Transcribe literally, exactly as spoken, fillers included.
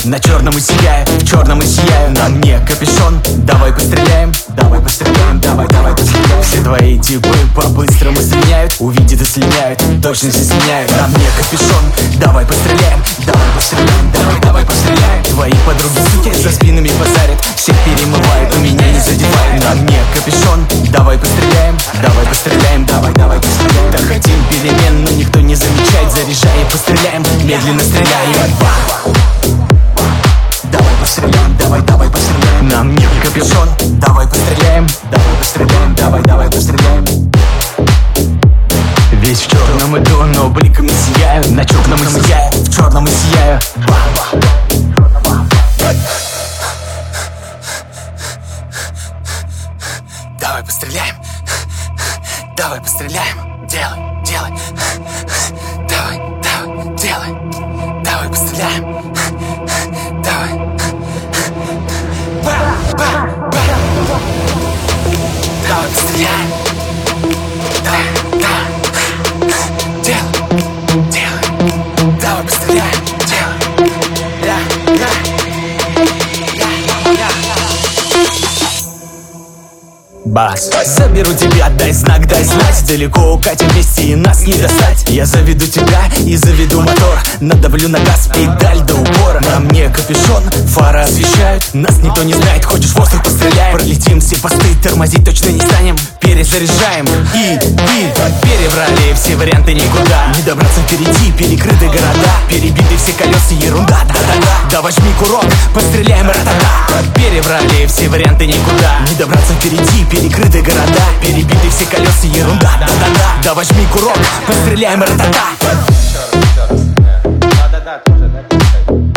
На черном и сияю, в черном и сияю. На мне капюшон, давай постреляем. Давай постреляем, давай, давай постреляем. Все твои типы по-быстрому слиняют. Увидят и слиняют, точно все слиняют. На мне капюшон, давай постреляем. Давай постреляем, давай, давай постреляем. Твои подруги, суки, за спинами базарят. Всех перемывают, у меня не задевают. На мне капюшон, давай постреляем. Давай постреляем, давай, давай постреляем. Да хотим перемен, но никто не замечает. Заряжай и постреляем, медленно стреляем. Давай постреляем, давай, давай постреляем. На мне капюшон, давай постреляем. Давай постреляем, давай, давай постреляем. Весь в черном иду, но бликами сияю. На черном и сияю, в черном и сияю. Давай постреляем. Давай постреляем. Делай, делай. Давай, давай, делай. Давай постреляем. Давай. Ба, ба, ба. Давай постреляем. Давай, давай. Делай, делай. Давай постреляем. Делай. Да, да. Бас. Заберу тебя, дай знак, дай знать. Далеко укатим вместе и нас не достать. Я заведу тебя и заведу мотор. Надавлю на газ, педаль до упора. На мне капюшон, фары освещают. Нас никто не знает, хочешь в воздух постреляем. Пролетим все посты, тормозить точно не станем. Перезаряжаем и, и перебрали все варианты никуда. Не добраться впереди, перекрыты города. Перебиты все колеса, ерунда, да-да-да. Да возьми курок, постреляем, ра-та-та. Перебрали все варианты никуда. Не добраться впереди, перекрыты города. Перебиты все колеса, ерунда, да-да-да. Да возьми курок, постреляем, ра-та-та. Да-да-да, тоже, да.